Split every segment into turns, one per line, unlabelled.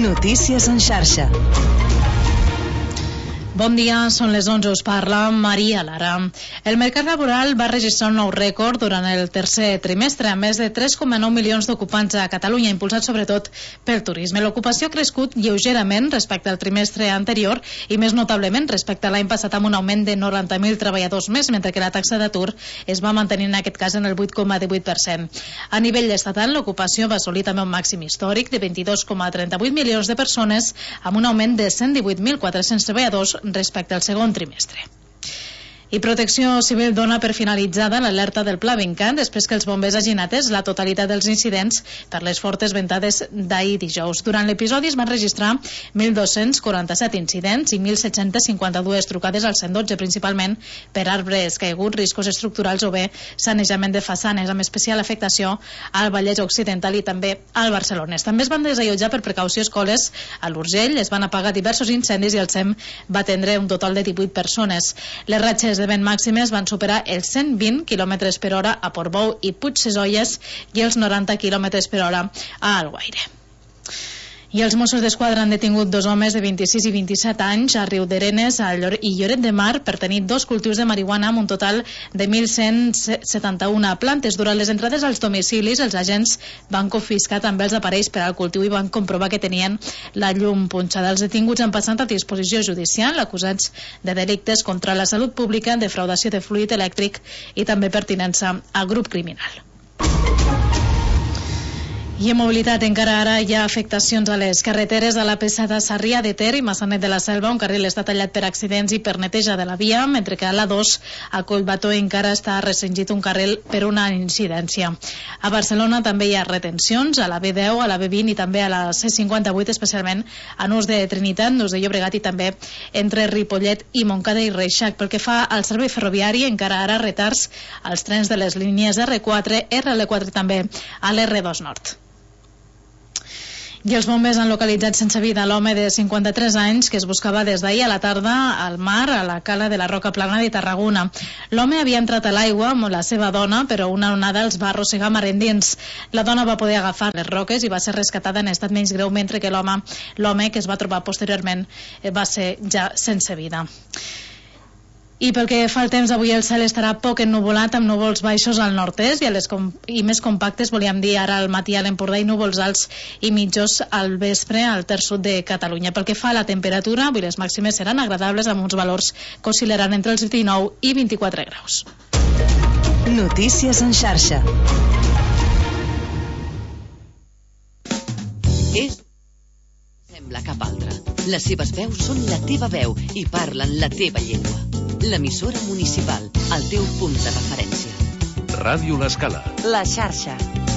Notícies en xarxa.
Bon dia, són les 11, us parla Maria Lara. El mercat laboral va registrar un nou rècord durant el tercer trimestre, amb més de 3,9 milions d'ocupants a Catalunya, impulsat sobretot pel turisme. L'ocupació ha crescut lleugerament respecte al trimestre anterior i més notablement respecte a l'any passat, amb un augment de 90.000 treballadors més, mentre que la taxa d'atur es va mantenir en aquest cas en el 8,18%. A nivell estatal, l'ocupació va assolir també un màxim històric de 22,38 milions de persones, amb un augment de 118.400 treballadors respecte al segon trimestre. I Protecció Civil dona per finalitzada l'alerta del Pla Vincat després que els bombers hagin atès la totalitat dels incidents per les fortes ventades d'ahir dijous. Durant l'episodi es van registrar 1.247 incidents i 1.752 trucades al 112, principalment per arbres caiguts, riscos estructurals o bé sanejament de façanes, amb especial afectació al Vallès Occidental i també al Barcelonès. També es van desallotjar per precaució escoles a l'Urgell, es van apagar diversos incendis i el SEM va atendre un total de 18 persones. Les ratxes de vent màximes van superar els 120 km per hora a Portbou i Puigsesolles i els 90 km per hora a Alguaire. I els Mossos d'Esquadra han detingut dos homes de 26 i 27 anys a Riudarenes i Lloret de Mar per tenir dos cultius de marihuana amb un total de 1.171 plantes. Durant les entrades als domicilis, els agents van confiscar també els aparells per al cultiu i van comprovar que tenien la llum punxada. Els detinguts han passat a disposició judicial, acusats de delictes contra la salut pública, defraudació de fluid elèctric i també pertinença al grup criminal. I en mobilitat, encara ara hi ha afectacions a les carreteres de la P7 de Sarrià de Ter i Massanet de la Selva. Un carril està tallat per accidents i per neteja de la via, mentre que a l'A2 a Collbató encara està restringit un carril per una incidència. A Barcelona també hi ha retencions a la B10, a la B20 i també a la C58, especialment a Nus de Trinitat, Nus de Llobregat i també entre Ripollet i Montcada i Reixac. Pel que fa al servei ferroviari, encara ara retards als trens de les línies R4, RL4 i també a l'R2 Nord. I els bombers han localitzat sense vida l'home de 53 anys que es buscava des d'ahir a la tarda al mar a la cala de la Roca Plana de Tarragona. L'home havia entrat a l'aigua amb la seva dona, però una onada els va arrossegar mar endins. La dona va poder agafar les roques i va ser rescatada en estat menys greu, mentre que l'home que es va trobar posteriorment va ser ja sense vida. I pel que fa al temps, avui el cel estarà poc ennuvolat amb núvols baixos al nord-est i més compactes, volíem dir ara al matí a l'Empordà, i núvols alts i mitjos al vespre al terç sud de Catalunya. Pel que fa a la temperatura, avui les màximes seran agradables amb uns valors que oscil·laran entre els 19 i 24 graus.
Notícies en xarxa.
Sembla cap altra. Les seves veus són la teva veu i parlen la teva llengua. L'emissora municipal, el teu punt de referència.
Ràdio L'Escala.
La xarxa.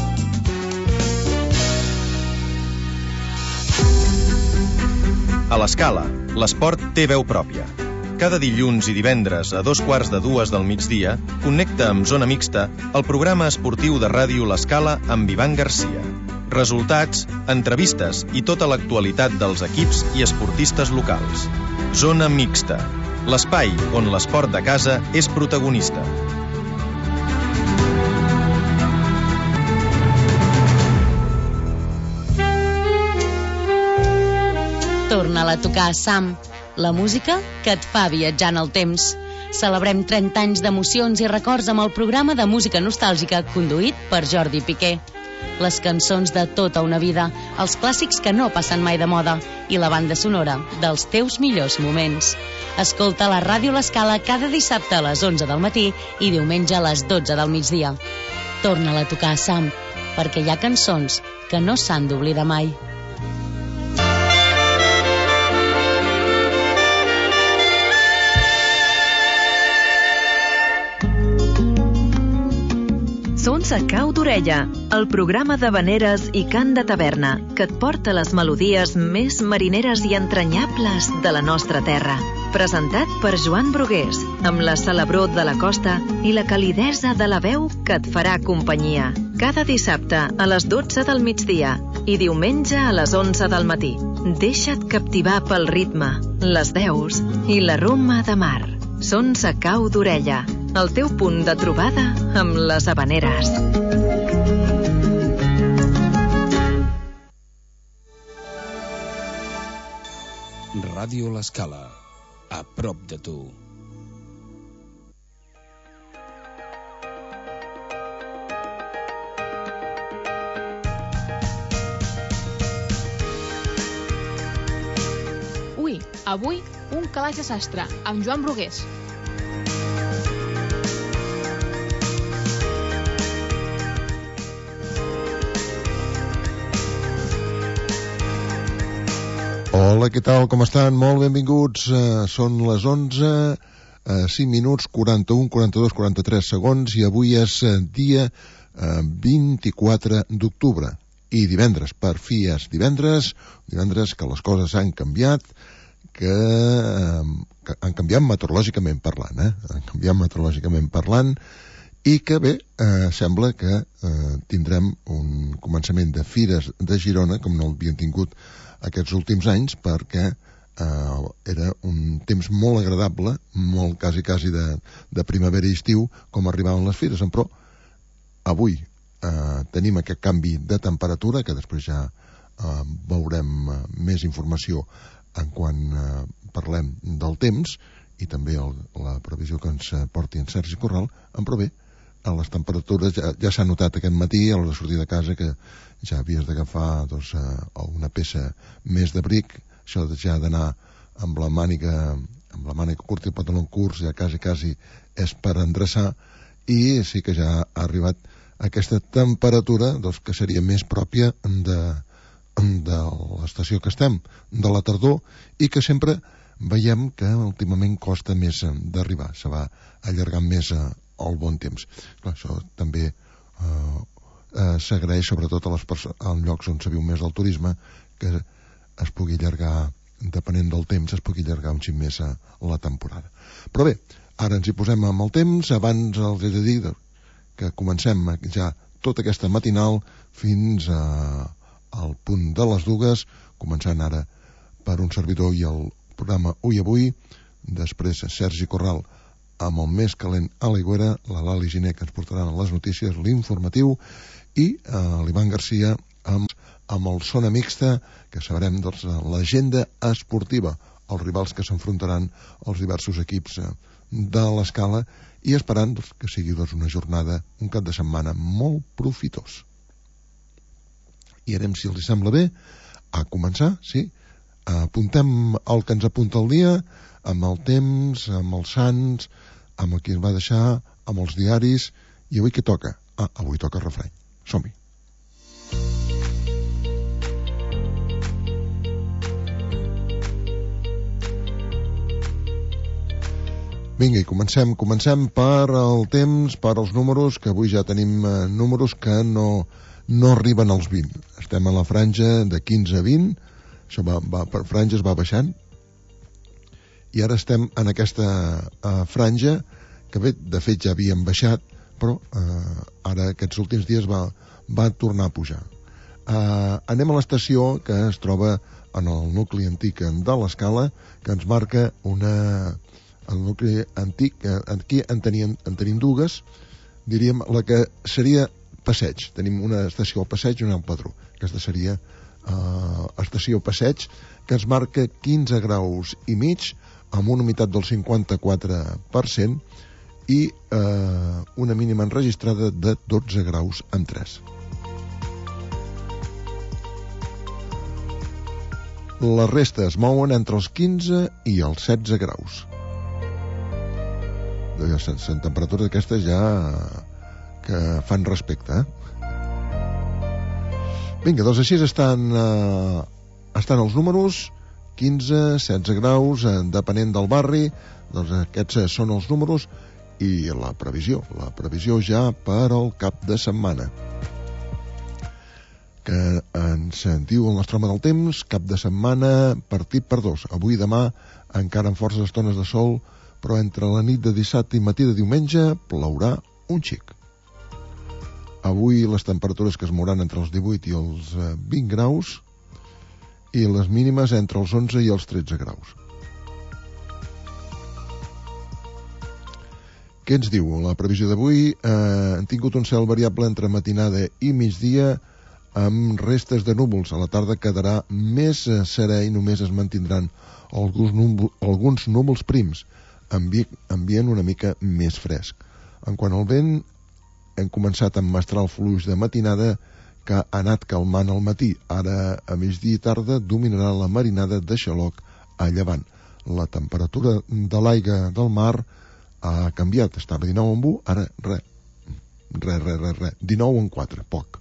A l'Escala, l'esport té veu pròpia. Cada dilluns i divendres a 2:45 del migdia, connecta amb Zona Mixta el programa esportiu de Ràdio L'Escala amb Ivan Garcia. Resultats, entrevistes i tota l'actualitat dels equips i esportistes locals. Zona Mixta, l'espai on l'esport de casa és protagonista.
Torna-la a tocar, Sam. La música que et fa viatjar en el temps. Celebrem 30 anys d'emocions i records amb el programa de música nostàlgica conduït per Jordi Piqué. Les cançons de tota una vida, els clàssics que no passen mai de moda i la banda sonora dels teus millors moments. Escolta la Ràdio L'Escala cada dissabte a les 11 del matí i diumenge a les 12 del migdia. Torna-la a tocar, Sam, perquè hi ha cançons que no s'han d'oblidar mai.
Sons a cau d'orella, el programa d'havaneres i cant de taverna que et porta les melodies més marineres i entranyables de la nostra terra. Presentat per Joan Brugués, amb la celebró de la costa i la calidesa de la veu que et farà companyia. Cada dissabte a les 12 del migdia i diumenge a les 11 del matí. Deixa't captivar pel ritme, les veus i l'aroma de mar. Sons a cau d'orella, el teu punt de trobada amb les havaneres.
Ràdio L'Escala, a prop de tu.
Avui, un calaix de sastre, amb Joan Brugués.
Hola, què tal? Com estan? Molt benvinguts. Són les 11, 5 minuts, 41, 42, 43 segons, i avui és dia 24 d'octubre. I divendres, per fi és divendres que les coses han canviat, que han canviat meteorològicament parlant, han canviat meteorològicament parlant, i que bé, sembla que tindrem un començament de fires de Girona, com no l'havien tingut aquests últims anys, perquè era un temps molt agradable, molt quasi de primavera i estiu, com arribaven les fires, però avui tenim aquest canvi de temperatura, que després ja veurem més informació en quan parlem del temps, i també la previsió que ens porti en Sergi Corral. Però bé, a les temperatures ja s'ha notat aquest matí a l'hora de sortir de casa que ja havies d'agafar una peça més d'abric, això ja d'anar amb la màniga curta i el pantaló curts, ja quasi és per endreçar, i sí que ja ha arribat aquesta temperatura que seria més pròpia de l'estació que estem, de la tardor, i que sempre veiem que últimament costa més d'arribar, se va allargant més el bon temps. Clar, això també s'agraeix sobretot als llocs on se viu més del turisme, que es pugui allargar, depenent del temps, es pugui allargar un xic més la temporada. Però bé, ara ens hi posem amb el temps. Abans els he de dir que comencem ja tota aquesta matinal fins al punt de les 2, començant ara per un servidor i el programa Ui Avui, després Sergi Corral amb el més calent a l'aigüera, la Lali Giner, que ens portaran les notícies, l'informatiu, i l'Ivan Garcia amb el Zona Mixta, que sabrem l'agenda esportiva, els rivals que s'enfrontaran als diversos equips de l'Escala, i esperant que sigui una jornada, un cap de setmana molt profitós. I anem, si els sembla bé, a començar, sí? Apuntem el que ens apunta el dia, amb el temps, amb els sants, amb el que ens va deixar, amb els diaris. I avui què toca? Avui toca refrany. Som-hi. Vinga, i comencem per el temps, per els números, que avui ja tenim números que no arriben als 20. Estem a la franja de 15 a 20, això per franges va baixant, i ara estem en aquesta franja, que bé, de fet ja havíem baixat, però ara aquests últims dies va tornar a pujar. Anem a l'estació que es troba en el nucli antic de l'Escala, que ens marca el nucli antic. Aquí en tenim dues, diríem la que seria passeig. Tenim una estació al passeig i una al Padró. Aquesta seria estació passeig, que ens marca 15 graus i mig, amb una humitat del 54%, i una mínima enregistrada de 12 graus amb 3. La resta es mouen entre els 15 i els 16 graus. Són temperatures aquestes ja que fan respecte, Vinga, doncs així estan els números, 15, 16 graus, depenent del barri, doncs aquests són els números, i la previsió ja per al cap de setmana, que ens diu el nostre home del temps, cap de setmana partit per 2, avui i demà encara amb forces estones de sol, però entre la nit de dissabte i matí de diumenge plourà un xic. Avui les temperatures que es mouran entre els 18 i els 20 graus, i les mínimes entre els 11 i els 13 graus. Què ens diu la previsió d'avui? Han tingut un cel variable entre matinada i migdia, amb restes de núvols. A la tarda quedarà més serè i només es mantindran alguns núvols prims, ambient una mica més fresc. En quant al vent, hem començat a emmestrar el flux de matinada que ha anat calmant al matí. Ara, a migdia i tarda, dominarà la marinada de xaloc a llevant. La temperatura de l'aigua del mar ha canviat. Estava 19,1, ara res. 19,4, poc.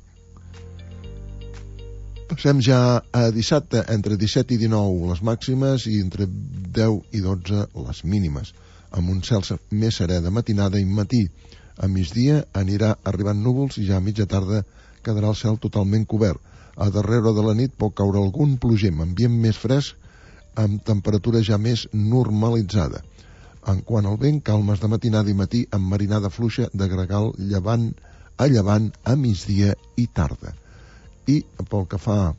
Passem ja a dissabte, entre 17 i 19 les màximes i entre 10 i 12 les mínimes, amb un cel més serè de matinada i matí. A migdia anirà arribant núvols i ja a mitja tarda quedarà el cel totalment cobert. A darrere de la nit pot caure algun plogim, ambient més fresc, amb temperatura ja més normalitzada. En quant al vent, calmes de matinada i matí amb marinada fluixa de gregal a llevant a migdia i tarda. I pel que fa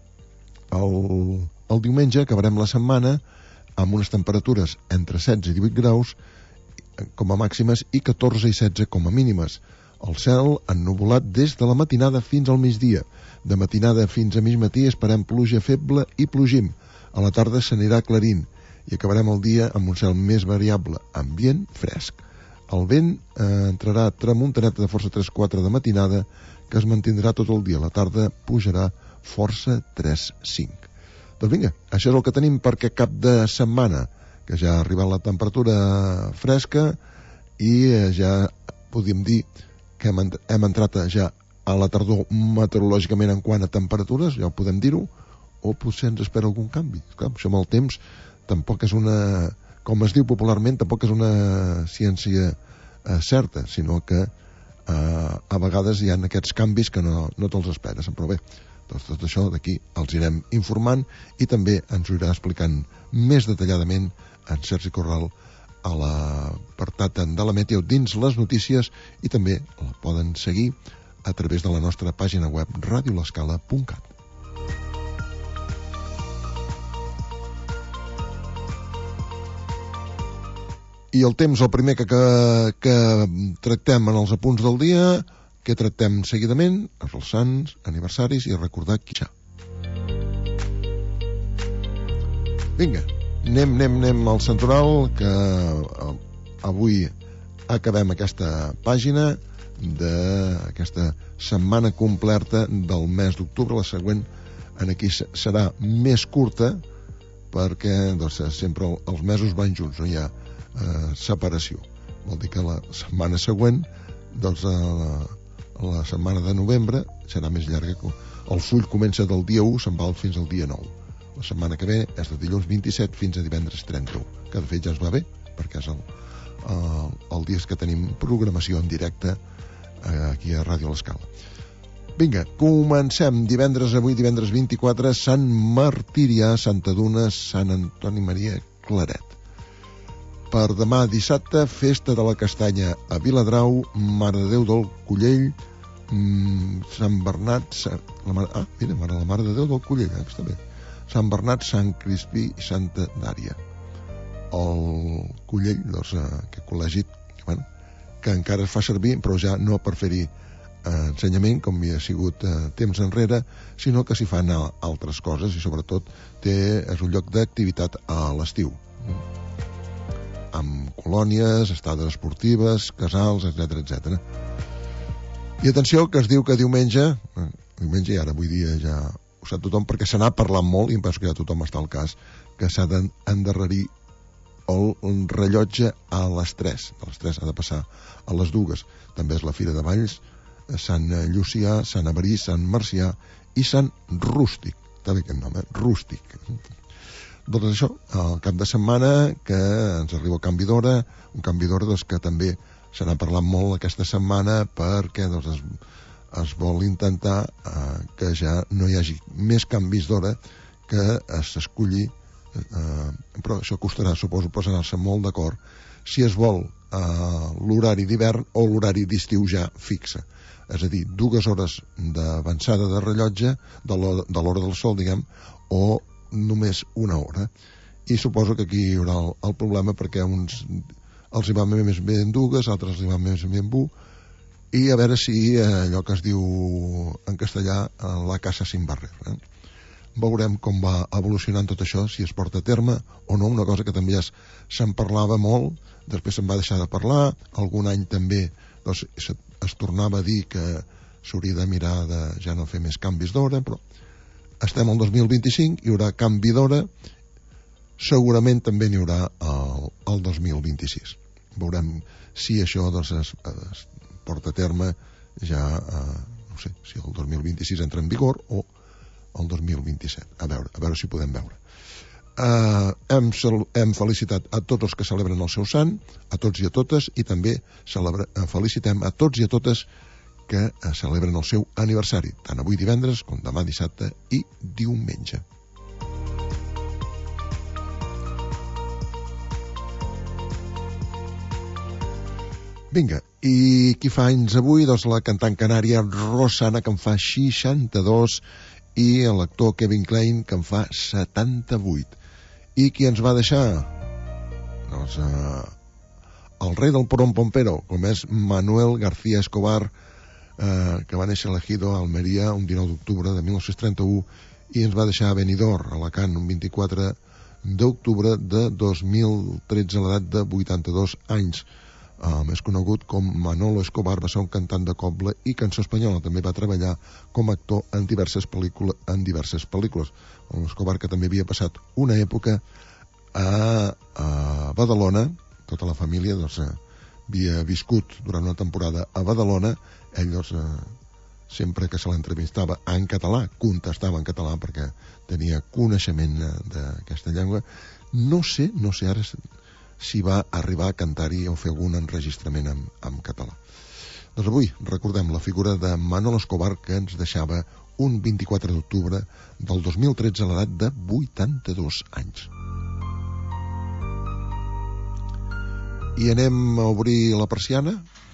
al diumenge, acabarem la setmana amb unes temperatures entre 16 i 18 graus com a màximes i 14 i 16 com a mínimes. El cel ennuvolat des de la matinada fins al migdia. De matinada fins a mig matí esperem pluja feble i plogim. A la tarda s'anirà aclarint i acabarem el dia amb un cel més variable, ambient fresc. El vent entrarà tramuntaneta de força 3-4 de matinada, que es mantindrà tot el dia. A la tarda pujarà força 3-5. Doncs vinga, això és el que tenim per aquest cap de setmana, que ja ha arribat la temperatura fresca i ja podríem dir que hem entrat ja a la tardor meteorològicament en quant a temperatures, ja ho podem dir-ho, o potser ens espera algun canvi. Clar, això amb el temps tampoc és una, com es diu popularment, tampoc és una ciència certa, sinó que a vegades hi ha aquests canvis que no te'ls esperes. Però bé, doncs tot això d'aquí els irem informant i també ens ho irà explicant més detalladament en Sergi Corral a l'apartat de la Meteo dins les notícies, i també la poden seguir a través de la nostra pàgina web radiolescala.cat. I el temps, el primer que tractem en els apunts del dia, que tractem seguidament, els sants, aniversaris i recordar Quixà. Vinga, anem al santoral, que avui acabem aquesta pàgina d'aquesta setmana completa del mes d'octubre. La següent en aquí serà més curta perquè doncs, sempre els mesos van junts, no hi ha separació. Vol dir que la setmana següent, doncs la setmana de novembre serà més llarga. El full comença del dia 1, se'n va fins al dia 9. La setmana que ve és de dilluns 27 fins a divendres 31, que de fet ja es va bé, perquè és el dia que tenim programació en directe aquí a Ràdio L'Escala. Vinga, comencem. Avui divendres 24, Sant Martirià, Santa Duna, Sant Antoni Maria Claret. Per demà dissabte, festa de la castanya a Viladrau, Mare de Déu del Collell, Sant Bernat, la Mare de Déu del Collell, està bé. Sant Bernat, Sant Crispí i Santa Dària. El Collell, doncs, que col·legi, que encara es fa servir, però ja no per fer-hi ensenyament, com hi ha sigut temps enrere, sinó que s'hi fan altres coses i sobretot és un lloc d'activitat a l'estiu, amb colònies, estades esportives, casals, etc. I atenció, que es diu que diumenge, i ara avui dia ja ho sap tothom perquè se n'ha parlat molt, i em penso que ja tothom està al cas, que s'ha d'endarrerir el rellotge a les 3. A les 3 ha de passar a les 2. També és la Fira de Valls, Sant Llucià, Sant Averí, Sant Marcià i Sant Rústic. Està bé aquest nom, Rústic. Doncs això, el cap de setmana que ens arriba el canvi d'hora, un canvi d'hora que també se n'ha parlat molt aquesta setmana perquè es vol intentar que ja no hi hagi més canvis d'hora, que s'esculli, però això costarà, suposo, posar-se molt d'acord si es vol l'horari d'hivern o l'horari d'estiu ja fixa. És a dir, 2 hores d'avançada de rellotge de l'hora del sol, diguem, o només 1 hora. I suposo que aquí hi haurà el problema perquè uns els hi va més bé en 2, altres els hi va més bé en 1, i a veure si allò que es diu en castellà la casa sin barrer. veurem com va evolucionant tot això, si es porta a terme o no, una cosa que també ja se'n parlava molt, després se'n va deixar de parlar, algun any també doncs, es tornava a dir que s'hauria de mirar de ja no fer més canvis d'hora, però estem al 2025, hi haurà canvi d'hora, segurament també n'hi haurà al 2026. Veurem si això doncs, es porta a terme ja, no sé, si el 2026 entra en vigor o el 2027. A veure si podem veure. Hem felicitat a tots els que celebren el seu sant, a tots i a totes, i també felicitem a tots i a totes que celebren el seu aniversari, tant avui divendres com demà dissabte i diumenge. Vinga, i qui fa anys avui? Doncs la cantant canària Rosana, que en fa 62, i l'actor Kevin Kline, que en fa 78. I qui ens va deixar? Doncs el rei del porón pompero, com és Manuel García Escobar, que va néixer a l'Ejido, a Almeria, un 19 d'octubre de 1931, i ens va deixar a Benidorm, a Alacant, un 24 d'octubre de 2013, a l'edat de 82 anys. Més conegut com Manolo Escobar, va ser un cantant de coble i cançó espanyola. També va treballar com a actor en diverses pel·lícules. Escobar, que també havia passat una època a Badalona, tota la família doncs, havia viscut durant una temporada a Badalona. Ell doncs, sempre que se l'entrevistava en català, contestava en català perquè tenia coneixement d'aquesta llengua. No sé ara si va arribar a cantar-hi o fer algun enregistrament en català. Doncs avui recordem la figura de Manolo Escobar, que ens deixava un 24 d'octubre del 2013 a l'edat de 82 anys. I anem a obrir la persiana.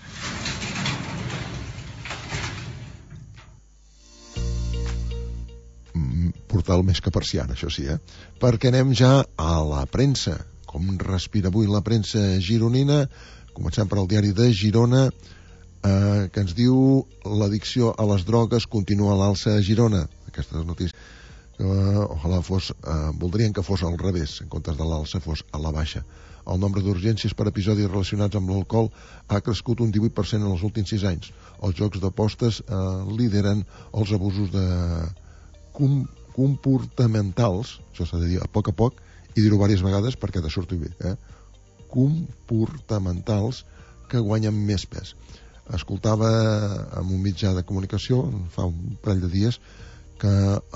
Portal més que persiana, això sí, perquè anem ja a la premsa. Com respira avui la premsa gironina? Comencem per al diari de Girona, que ens diu: l'addicció a les drogues continua a l'alça a Girona. Aquestes notícies ojalà voldrien que fos al revés, en comptes de l'alça fos a la baixa. El nombre d'urgències per episodis relacionats amb l'alcohol ha crescut un 18% en els últims 6 anys. Els jocs d'apostes lideren els abusos comportamentals, això s'ha de dir a poc, i dir-ho diverses vegades perquè te surti bé, comportamentals, que guanyen més pes. Escoltava en un mitjà de comunicació fa un parell de dies que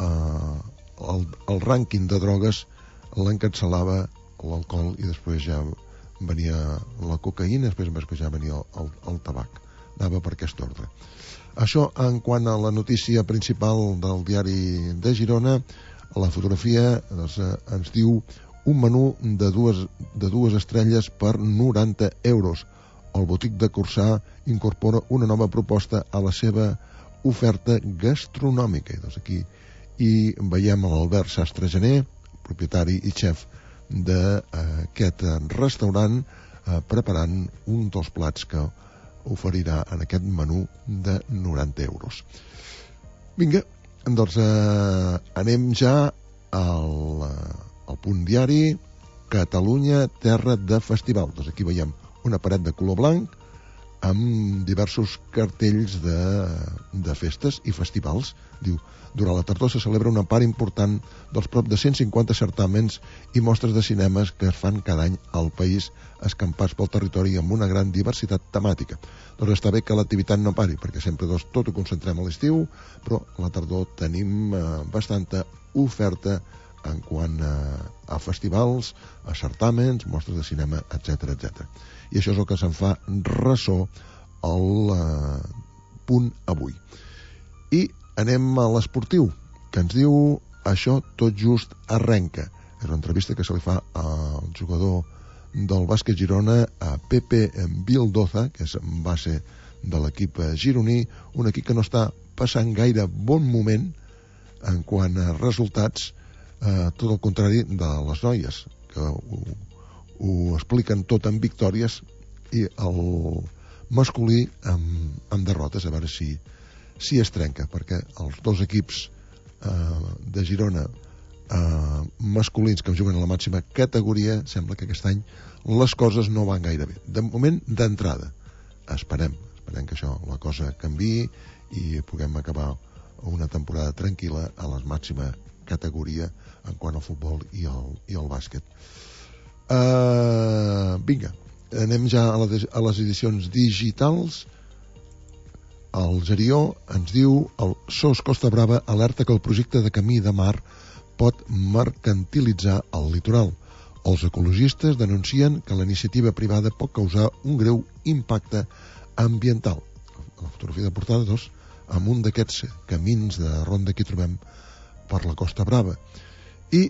el rànquing de drogues l'encapçalava l'alcohol i després ja venia la cocaïna, després ja venia el tabac. Anava per aquest ordre. Això en quant a la notícia principal del diari de Girona. La fotografia ens diu: un menú de dues estrelles per 90 euros. El botic de Corçà incorpora una nova proposta a la seva oferta gastronòmica. I doncs aquí hi veiem l'Albert Sastre Gené, propietari i xef d'aquest restaurant, preparant un dels plats que oferirà en aquest menú de 90 euros. Vinga, doncs anem ja al punt diari. Catalunya, terra de festival. Doncs aquí veiem una paret de color blanc amb diversos cartells de festes i festivals. Diu: durant la tardor se celebra una part important dels prop de 150 certàmens i mostres de cinemes que es fan cada any al país, escampats pel territori amb una gran diversitat temàtica. Doncs està bé que l'activitat no pari, perquè sempre tot ho concentrem a l'estiu, però a la tardor tenim bastanta oferta en quant a festivals, a certàmens, mostres de cinema, etc. I això és el que se'n fa ressò al punt avui. I anem a l'esportiu, que ens diu: això tot just arrenca. És una entrevista que se li fa al jugador del bàsquet Girona, a Pepe Vildoza, que és base de l'equip gironí, un equip que no està passant gaire bon moment en quant a resultats, tot el contrari de les noies, que ho expliquen tot en victòries, i el masculí amb derrotes, a veure si es trenca, perquè els dos equips de Girona masculins que juguen a la màxima categoria, sembla que aquest any les coses no van gaire bé. De moment, d'entrada, esperem que això, la cosa canviï i puguem acabar una temporada tranquil·la a la màxima categoria en quant al futbol i al bàsquet. Vinga, anem ja a les edicions digitals. El Gerió ens diu: el SOS Costa Brava alerta que el projecte de camí de mar pot mercantilitzar el litoral. Els ecologistes denuncien que la iniciativa privada pot causar un greu impacte ambiental. La fotografia de portada, doncs, amb un d'aquests camins de ronda que hi trobem per la Costa Brava. I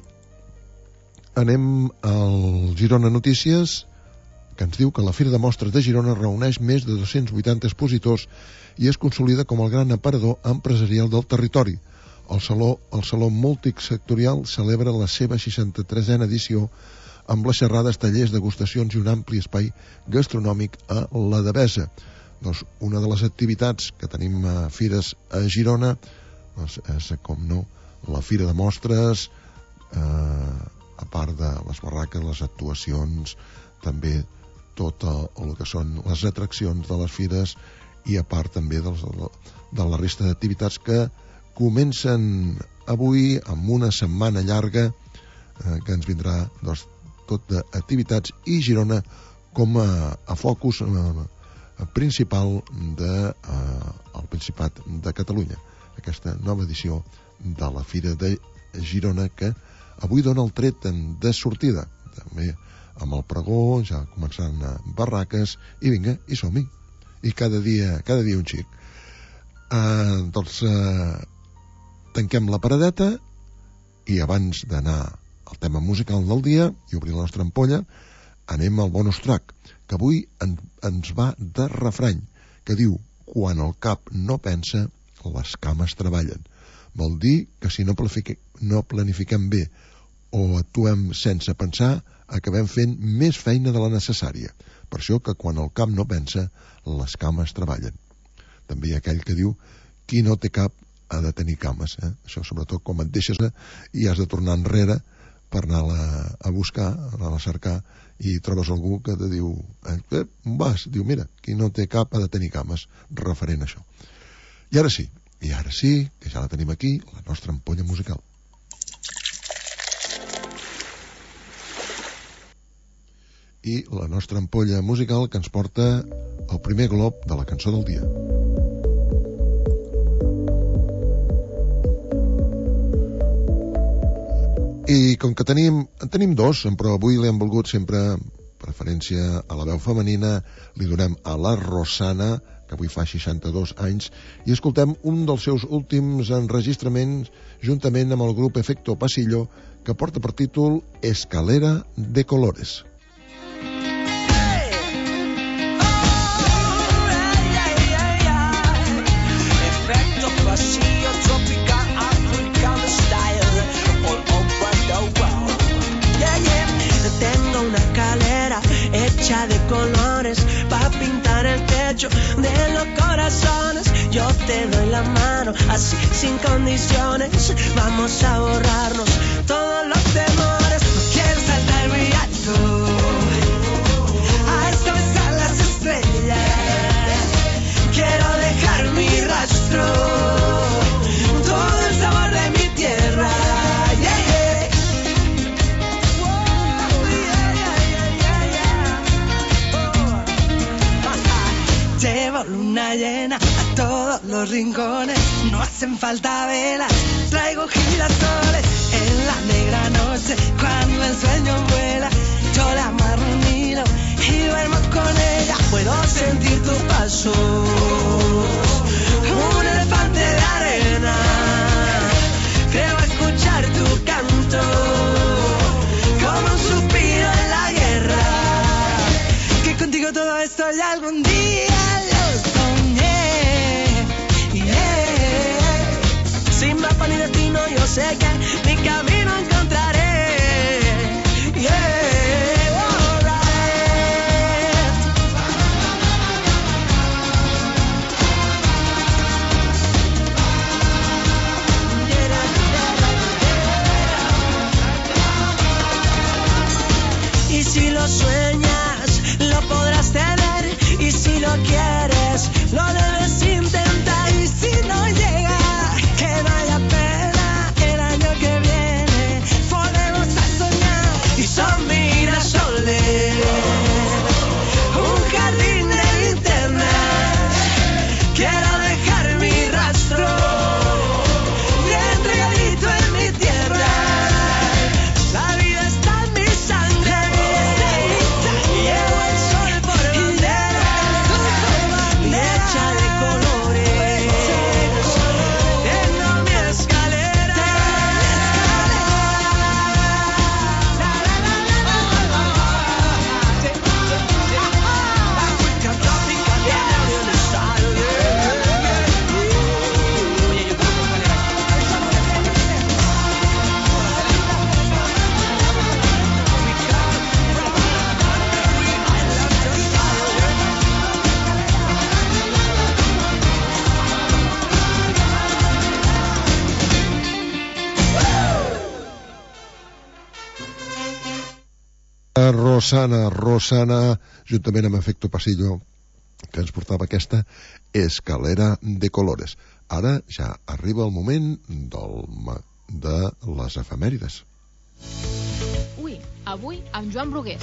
anem al Girona Notícies, que ens diu que la Fira de Mostres de Girona reuneix més de 280 expositors i es consolida com el gran aparador empresarial del territori. El Saló Multisectorial celebra la seva 63a edició amb les xerrades, tallers, degustacions i un ampli espai gastronòmic a la Devesa. Doncs una de les activitats que tenim a fires a Girona és, com no, la Fira de Mostres, a part de les barraques, les actuacions, també tot el que són les atraccions de les fires i a part també de la resta d'activitats que comencen avui amb una setmana llarga que ens vindrà doncs, tot d'activitats i Girona com a focus principal del Principat de Catalunya. Aquesta nova edició de la Fira de Girona que avui dona el tret de sortida. També amb el pregó, ja començaran barraques i vinga, i som-hi. I cada dia un xic. Doncs tanquem la paradeta i abans d'anar al tema musical del dia i obrir la nostra ampolla, anem al bonus track, que avui ens va de refrany, que diu: quan el cap no pensa, les cames treballen. Vol dir que si no planifiquem bé o actuem sense pensar, acabem fent més feina de la necessària. Per això que quan el cap no pensa, les cames treballen. També hi ha aquell que diu: qui no té cap ha de tenir cames. Això sobretot quan et deixes i has de tornar enrere per anar-la a buscar, anar-la a cercar, i trobes algú que te diu: on vas? Diu: mira, qui no té cap ha de tenir cames, referent a això. I ara sí, que ja la tenim aquí, la nostra ampolla musical. I la nostra ampolla musical que ens porta el primer glob de la cançó del dia. I com que tenim dos, però avui l'hem volgut sempre preferència a la veu femenina, li donem a la Rosana, que avui fa 62 anys, i escoltem un dels seus últims enregistraments juntament amb el grup Efecto Pasillo, que porta per títol Escalera de Colores.
Efecto Pasillo, tropical, african style, all over the world. Yeah, yeah. Tengo una escalera hecha de colores pa' pintar el techo de los corazones. Yo te doy la mano, así sin condiciones. Vamos a borrarnos todos los temores. Quiero saltar muy alto, alcanzar las estrellas. Quiero dejar mi rastro, todo el sabor de mi tierra. Yeah, yeah. Llevo luna llena a todos los rincones, no hacen falta velas, traigo girasoles. En la negra noche, cuando el sueño vuela, yo la amarro un hilo y duermo con ella. Puedo sentir tus pasos, un elefante de arena. Creo escuchar tu canto, como un suspiro en la guerra. Que contigo todo esto ya algún día lo soñé. Yeah. Sin mapa ni destino, yo sé que mi camino encontraré. Yeah.
Rosana, juntament amb Efecto Pasillo, que ens portava aquesta Escalera de Colores. Ara ja arriba el moment de les efemèrides.
Avui amb Joan Brugués.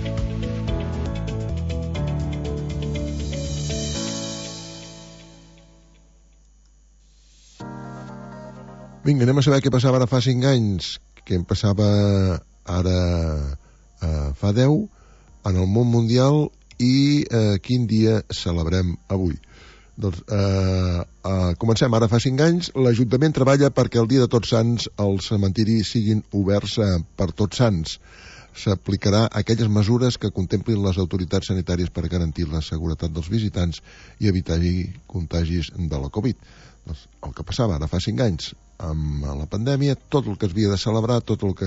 Vinga, anem a saber què passava ara fa 5 anys, què em passava ara fa 10 en el món mundial i quin dia celebrem avui. Doncs comencem ara fa 5 anys. L'Ajuntament treballa perquè el dia de Tots Sants els cementiris siguin oberts per Tots Sants. S'aplicarà aquelles mesures que contemplin les autoritats sanitàries per garantir la seguretat dels visitants i evitar contagis de la Covid. Doncs el que passava ara fa 5 anys amb la pandèmia, tot el que es havia de celebrar, tot el que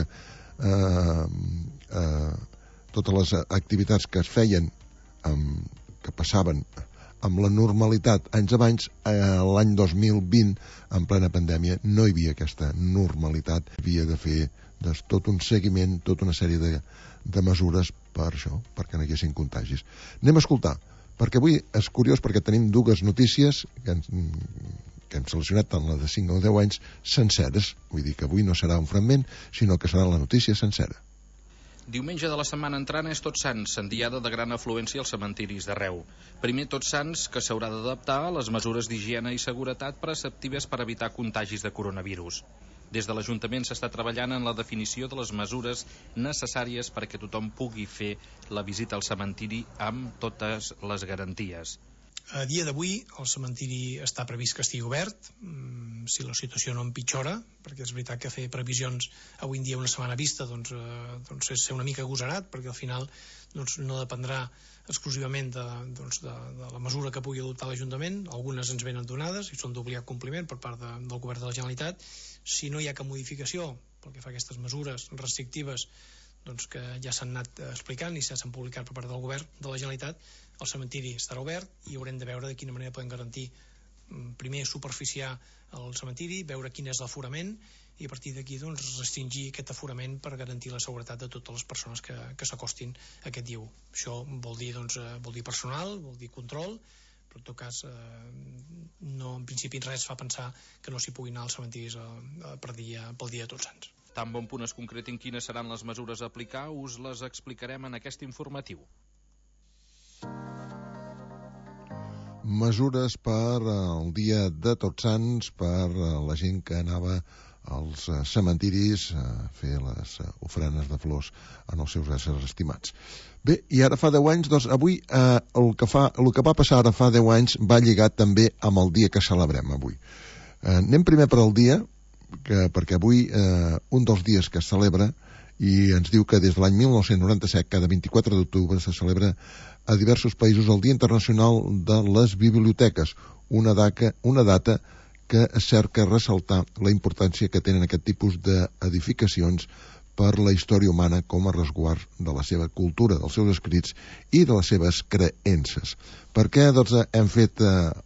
totes les activitats que es feien que passaven amb la normalitat anys abans, l'any 2020 en plena pandèmia no hi havia aquesta normalitat, havia de fer tot un seguiment, tota una sèrie de mesures per això, perquè no hi haguessin contagis. Anem a escoltar, perquè avui és curiós perquè tenim dues notícies que hem seleccionat tant la de 5 o 10 anys senceres, vull dir que avui no serà un fragment, sinó que serà la notícia sencera.
Diumenge de la setmana entrant és Tots Sants, diada de gran afluència als cementiris d'arreu. Primer Tots Sants, que s'haurà d'adaptar a les mesures d'higiene i seguretat preceptives per evitar contagis de coronavirus. Des de l'Ajuntament s'està treballant en la definició de les mesures necessàries perquè tothom pugui fer la visita al cementiri amb totes les garanties.
A dia d'avui el cementiri està previst que estigui obert, si la situació no empitjora, perquè és veritat que fer previsions avui en dia una setmana vista doncs és ser una mica agosarat, perquè al final no dependrà exclusivament de la mesura que pugui adoptar l'Ajuntament. Algunes ens venen donades i són d'obligat compliment per part del Govern de la Generalitat. Si no hi ha cap modificació pel que fa a aquestes mesures restrictives que ja s'han anat explicant i ja s'han publicat per part del Govern de la Generalitat, el cementiri estarà obert i haurem de veure de quina manera podem garantir, primer superficiar el cementiri, veure quin és l'aforament i a partir d'aquí restringir aquest aforament per garantir la seguretat de totes les persones que s'acostin a aquest dia 1. Això vol dir personal, vol dir control, però en tot cas en principi res fa pensar que no s'hi pugui anar als cementiris pel dia de Tots Sants.
Tan bon punt es concretin quines seran les mesures a aplicar, us les explicarem en aquest informatiu.
Mesures per el dia de Tots Sants, per la gent que anava als cementiris a fer les ofrenes de flors en els seus éssers estimats. Bé, i ara fa 10 anys, doncs avui el que va passar ara fa 10 anys va lligat també amb el dia que celebrem avui. Anem primer per al dia, perquè avui un dels dies que es celebra i ens diu que des de l'any 1997 cada 24 d'octubre se celebra a diversos països el Dia Internacional de les Biblioteques, una data que cerca ressaltar la importància que tenen aquest tipus d'edificacions per la història humana com a resguard de la seva cultura, dels seus escrits i de les seves creences. Per què hem fet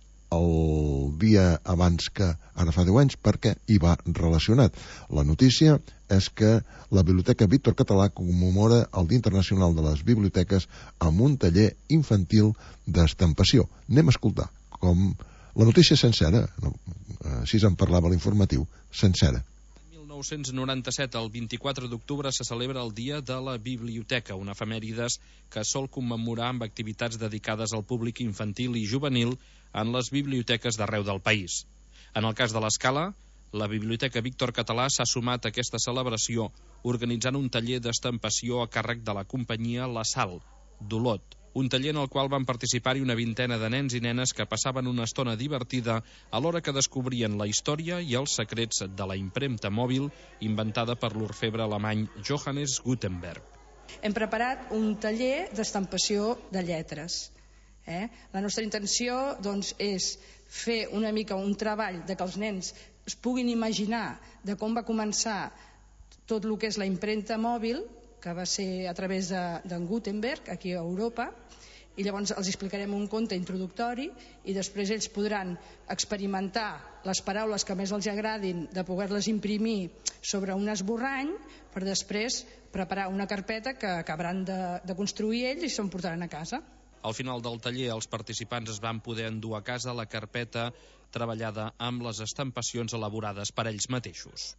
el dia abans que ara fa 10 anys? Perquè hi va relacionat. La notícia és que la Biblioteca Víctor Català commemora el Dia Internacional de les Biblioteques amb un taller infantil d'estampació. Anem a escoltar com la notícia sencera, així en parlava l'informatiu, sencera.
En 1997, el 24 d'octubre, se celebra el Dia de la Biblioteca, una efemèrides que sol commemorar amb activitats dedicades al públic infantil i juvenil en les biblioteques d'arreu del país. En el cas de l'Escala, la Biblioteca Víctor Català s'ha sumat a aquesta celebració organitzant un taller d'estampació a càrrec de la companyia La Sal, d'Olot, un taller en el qual van participar-hi una vintena de nens i nenes que passaven una estona divertida alhora que descobrien la història i els secrets de la impremta mòbil inventada per l'orfebre alemany Johannes Gutenberg.
Hem preparat un taller d'estampació de lletres. La nostra intenció és fer una mica un treball de que els nens es puguin imaginar de com va començar tot el que és la impremta mòbil, que va ser a través d'en Gutenberg aquí a Europa, i llavors els explicarem un conte introductori i després ells podran experimentar les paraules que més els agradin, de poder-les imprimir sobre un esborrany per després preparar una carpeta que acabaran de construir ells i se'n portaran a casa.
Al final del taller, els participants es van poder endur a casa la carpeta treballada amb les estampacions elaborades per ells mateixos.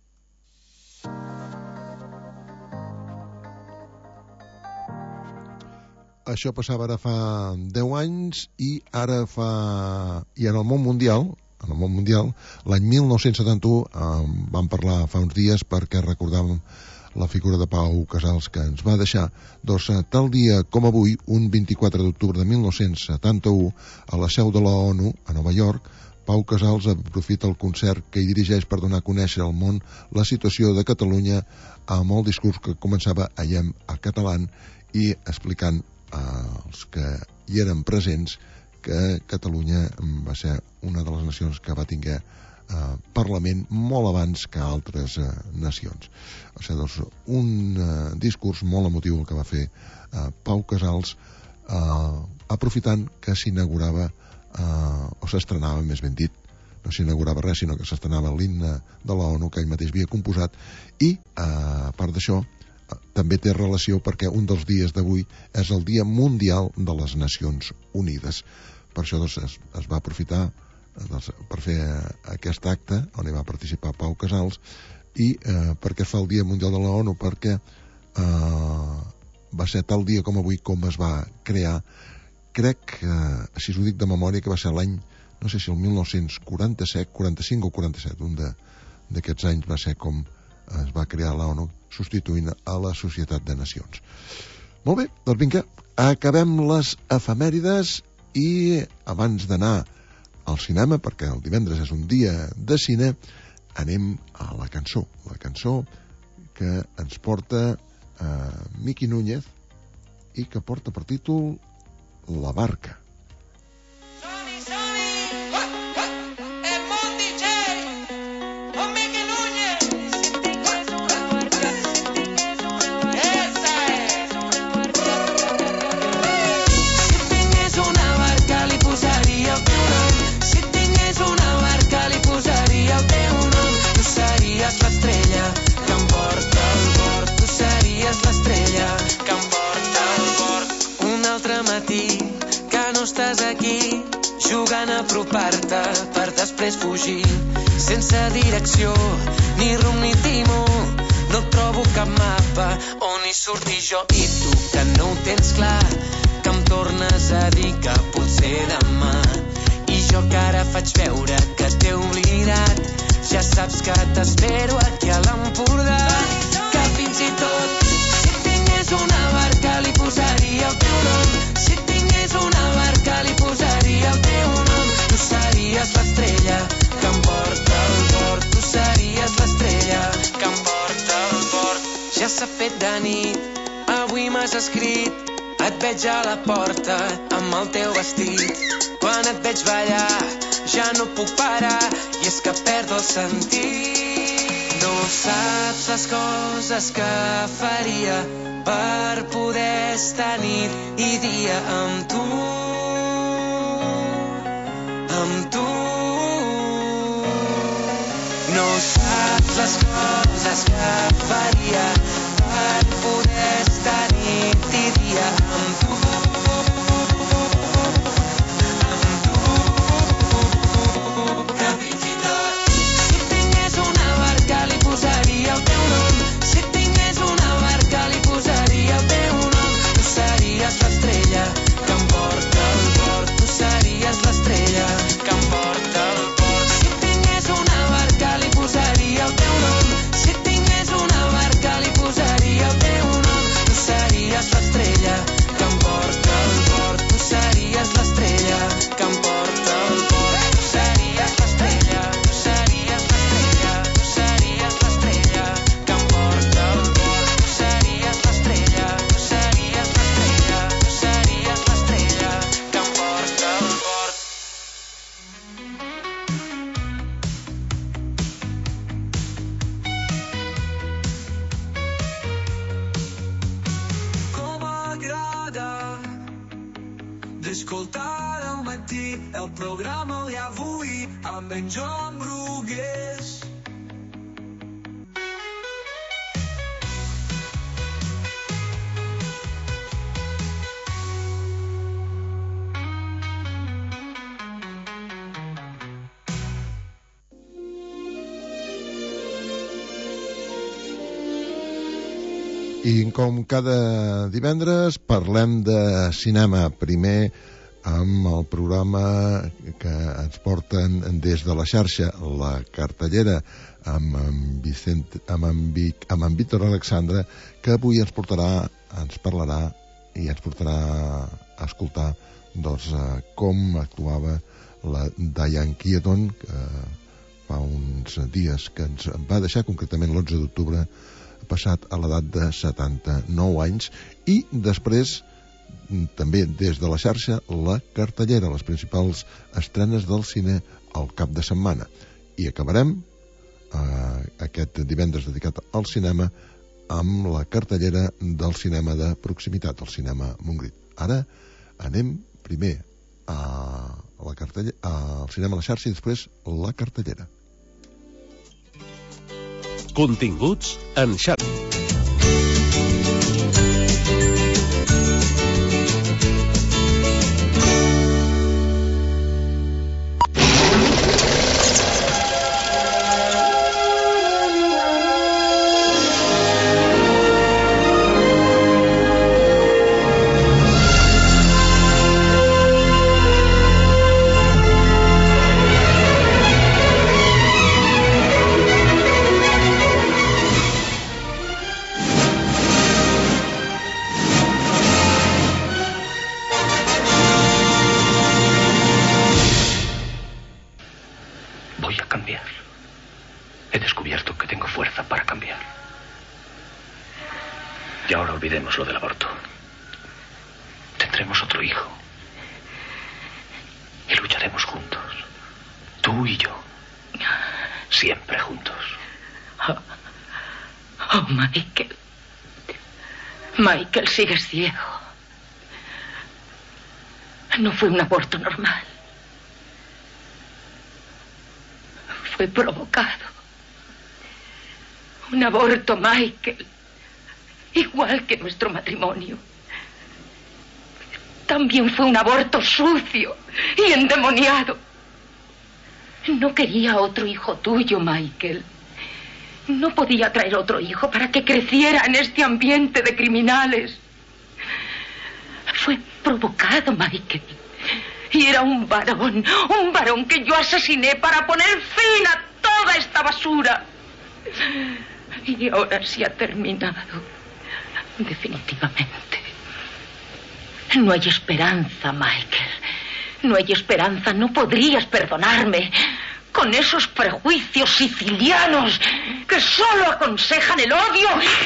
Això passava ara fa 10 anys i ara i en el món mundial, l'any 1971 vam parlar fa uns dies perquè recordàvem la figura de Pau Casals que ens va deixar. Doncs tal dia com avui, un 24 d'octubre de 1971, a la seu de la ONU, a Nova York, Pau Casals aprofita el concert que hi dirigeix per donar a conèixer al món la situació de Catalunya amb el discurs que començava Aiem a català i explicant als que hi eren presents que Catalunya va ser una de les nacions que va tenir Parlament molt abans que altres nacions. O sigui, doncs, un discurs molt emotiu el que va fer Pau Casals aprofitant que s'inaugurava o s'estrenava, més ben dit, no s'inaugurava res, sinó que s'estrenava l'himne de la ONU que ell mateix havia composat i, a part d'això, també té relació perquè un dels dies d'avui és el Dia Mundial de les Nacions Unides. Per això doncs, es va aprofitar per fer aquest acte on hi va participar Pau Casals i perquè es fa el Dia Mundial de la ONU perquè va ser tal dia com avui com es va crear, crec, si ho dic de memòria, que va ser l'any, no sé si el 1947, 45 o 47, un d'aquests anys va ser com es va crear la ONU substituint a la Societat de Nacions. Molt bé, doncs vinga, acabem les efemèrides i abans d'anar al cinema, perquè el divendres és un dia de cine, anem a la cançó que ens porta Miqui Núñez i que porta per títol La Barca.
L'estrella que em porta al port, tu series l'estrella que em porta al port. Un altre matí que no estàs aquí, jugant a apropar-te per després fugir, sense direcció, ni rumb ni timó, no trobo cap mapa on hi surti jo i tu, que no ho tens clar, que em tornes a dir que potser demà, i jo que ara faig veure que t'he oblidat. Ja saps que t'espero aquí a l'Empordà, que fins i tot si tingués una barca li posaria el teu nom, si tingués una barca li posaria el teu nom. Tu series l'estrella que em porta al port, tu series l'estrella que em porta al port. Ja s'ha fet de nit, avui m'has escrit, et veig a la porta amb el teu vestit. Quan et veig ballar ja no puc parar i és que perdo el sentit. No saps les coses que faria per poder estar nit i dia amb tu, amb tu. No saps les coses que faria per poder estar nit i dia amb tu. L'estrella que em porta al port, tu series l'estrella que em porta al port. Si tingués una barca li posaria el teu nom, si tingués una barca li posaria escoltar al matí el programa El Avui amb en Joan Brugués.
I com cada divendres parlem de cinema, primer amb el programa que ens porten des de la xarxa, La Cartellera, amb en Víctor Alexandre, que avui ens parlarà i ens portarà a escoltar com actuava la Diane Keaton, que fa uns dies que ens va deixar, concretament l'11 d'octubre passat, a l'edat de 79 anys, i després també des de la xarxa La Cartellera, les principals estrenes del cine al cap de setmana. I acabarem aquest divendres dedicat al cinema amb la cartellera del cinema de proximitat, el cinema Montgrí. Ara anem primer al cinema a la xarxa i després La Cartellera.
Continguts en xarxa.
Lo del aborto. Tendremos otro hijo. Y lucharemos juntos. Tú y yo. Siempre juntos.
Oh, Michael. Michael, sigues ciego. No fue un aborto normal. Fue provocado. Un aborto, Michael. Igual que nuestro matrimonio. También fue un aborto sucio y endemoniado. No quería otro hijo tuyo, Michael. No podía traer otro hijo para que creciera en este ambiente de criminales. Fue provocado, Michael. Y era un varón que yo asesiné para poner fin a toda esta basura. Y ahora se ha terminado. Definitivamente. No hay esperanza, Michael. No hay esperanza. No podrías perdonarme con esos prejuicios sicilianos que solo aconsejan el odio.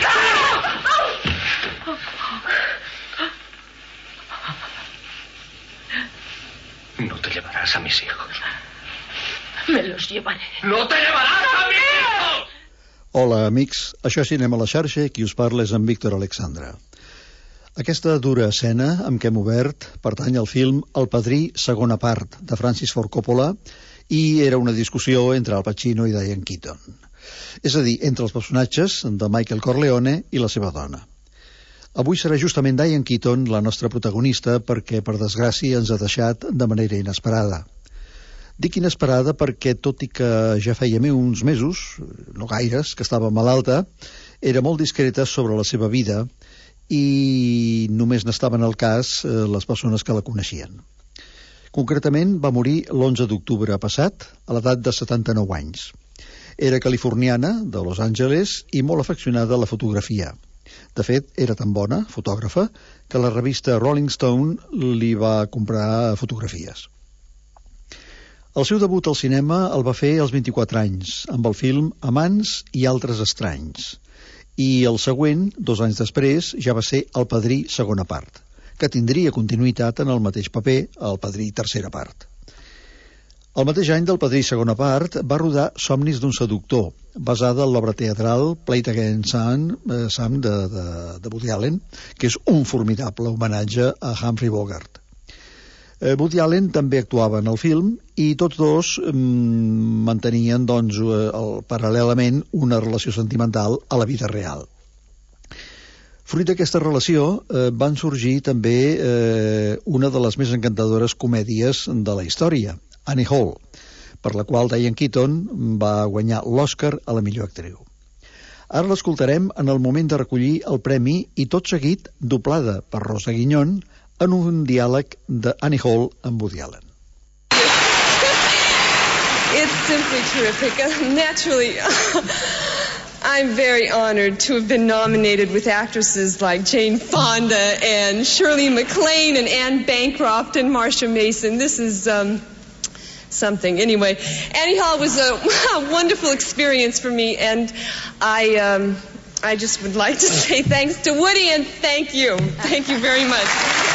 No te llevarás a mis hijos.
Me los llevaré.
¡No te llevarás a mis hijos!
Hola, amics. Això és Cinema a la xarxa i qui us parla és en Víctor Alexandre. Aquesta dura escena amb què hem obert pertany al film El Padrí, segona part, de Francis Ford Coppola, i era una discussió entre Al Pacino i Diane Keaton. És a dir, entre els personatges de Michael Corleone i la seva dona. Avui serà justament Diane Keaton la nostra protagonista perquè, per desgràcia, ens ha deixat de manera inesperada. Dic inesperada perquè, tot i que ja feia uns mesos, no gaires, que estava malalta, era molt discreta sobre la seva vida i només n'estaven al cas les persones que la coneixien. Concretament, va morir l'11 d'octubre passat, a l'edat de 79 anys. Era californiana, de Los Angeles, i molt afeccionada a la fotografia. De fet, era tan bona, fotògrafa, que la revista Rolling Stone li va comprar fotografies. El seu debut al cinema el va fer als 24 anys, amb el film Amants i altres estranys. I el següent, 2 anys després, ja va ser El Padrí, segona part, que tindria continuïtat en el mateix paper, El Padrí, tercera part. El mateix any del Padrí, segona part, va rodar Somnis d'un seductor, basada en l'obra teatral Play It Again, Sam, de Woody Allen, que és un formidable homenatge a Humphrey Bogart. Woody Allen també actuava en el film i tots dos mantenien doncs, paral·lelament una relació sentimental a la vida real. Fruit d'aquesta relació van sorgir també una de les més encantadores comèdies de la història, Annie Hall, per la qual Diane Keaton va guanyar l'Oscar a la millor actriu. Ara l'escoltarem en el moment de recollir el premi i tot seguit doblada per Rosa Guinyon en un diàleg de Annie Hall amb Woody Allen.
It's simply terrific. Naturally, I'm very honored to have been nominated with actresses like Jane Fonda and Shirley MacLaine and Anne Bancroft and Marsha Mason. This is something. Anyway, Annie Hall was a wonderful experience for me, and I just would like to say thanks to Woody and thank you. Thank you very much.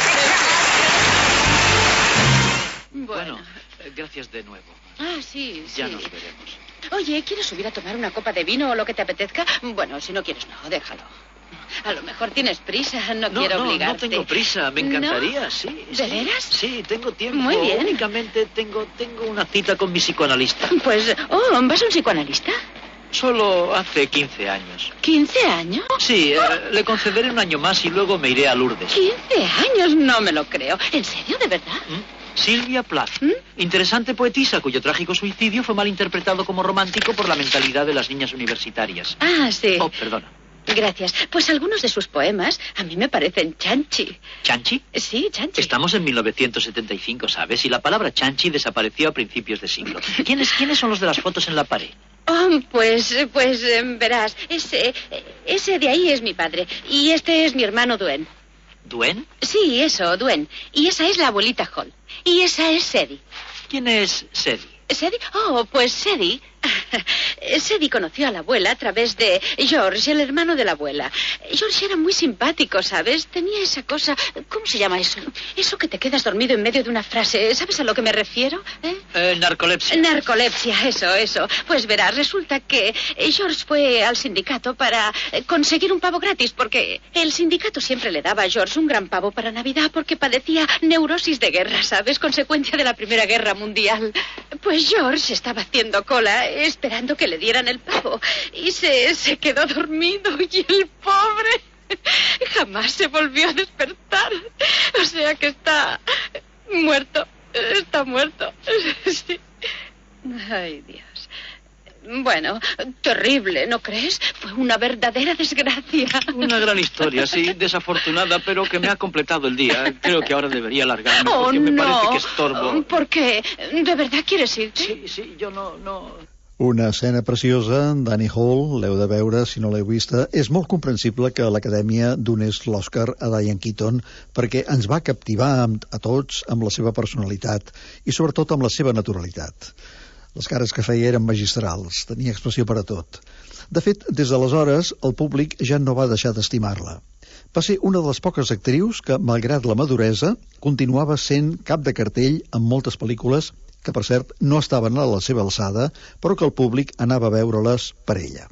Bueno, gracias de nuevo.
Ah, sí.
Ya nos veremos.
Oye, ¿quieres subir a tomar una copa de vino o lo que te apetezca? Bueno, si no quieres, no, déjalo. A lo mejor tienes prisa, no quiero obligarte.
No tengo prisa, me encantaría,
¿No?
sí.
¿De veras?
Sí, tengo tiempo.
Muy bien.
Únicamente tengo una cita con mi psicoanalista.
Pues, ¿vas a un psicoanalista?
Solo hace 15 años.
¿15 años?
Sí, le concederé un año más y luego me iré a Lourdes.
15 años, no me lo creo. ¿En serio, de verdad?
Silvia Plath, interesante poetisa cuyo trágico suicidio fue malinterpretado como romántico por la mentalidad de las niñas universitarias.
Ah, sí.
Oh, perdona.
Gracias. Pues algunos de sus poemas a mí me parecen chanchi.
¿Chanchi?
Sí, chanchi.
Estamos en 1975, ¿sabes? Y la palabra chanchi desapareció a principios de siglo. ¿Quiénes son los de las fotos en la pared?
Oh, pues, verás, ese de ahí es mi padre y este es mi hermano Duen.
¿Duen?
Sí, eso, Duen. Y esa es la abuelita Hall. Y esa es Sadie.
¿Quién es Sadie?
¿Sadie? Oh, pues Sadie conoció a la abuela a través de George, el hermano de la abuela. George era muy simpático, ¿sabes? Tenía esa cosa... ¿Cómo se llama eso? Eso que te quedas dormido en medio de una frase. ¿Sabes a lo que me refiero?
Narcolepsia.
Narcolepsia, eso. Pues verás, resulta que George fue al sindicato para conseguir un pavo gratis, porque el sindicato siempre le daba a George un gran pavo para Navidad porque padecía neurosis de guerra, ¿sabes? Consecuencia de la Primera Guerra Mundial. Pues George estaba haciendo cola esperando que le dieran el pavo y se quedó dormido y el pobre jamás se volvió a despertar. O sea que está muerto. Sí. Ay, Dios. Bueno, terrible, ¿no crees? Fue una verdadera desgracia.
Una gran historia, sí, desafortunada, pero que me ha completado el día. Creo que ahora debería largarme porque me parece que estorbo.
¿Por qué? ¿De verdad quieres irte?
Sí, yo no...
Una escena preciosa d'Annie Hall, l'heu de veure si no l'heu vista. És molt comprensible que l'Acadèmia donés l'Oscar a Diane Keaton perquè ens va captivar a tots amb la seva personalitat i sobretot amb la seva naturalitat. Les cares que feia eren magistrals, tenia expressió per a tot. De fet, des d'aleshores, el públic ja no va deixar d'estimar-la. Va ser una de les poques actrius que, malgrat la maduresa, continuava sent cap de cartell en moltes pel·lícules que, per cert, no estaven a la seva alçada, però que el públic anava a veure-les per ella.